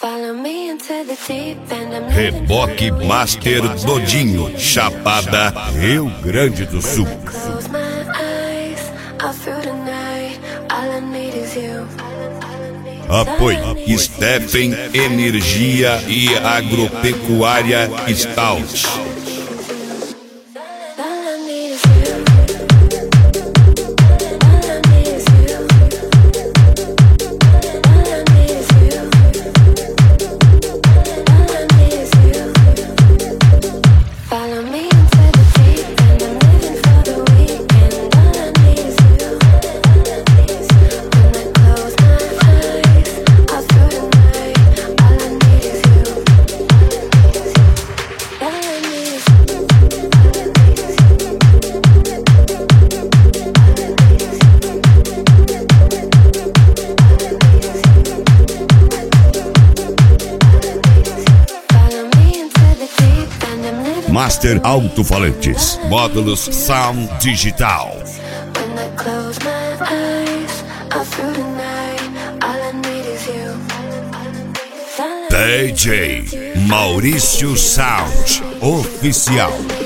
Reboque Master Dodinho, Chapada, Rio Grande do Sul. Apoio Stephen Energia e Agropecuária Stout. Master Alto-Falantes, módulos Sound Digital. DJ Maurício Sound Oficial.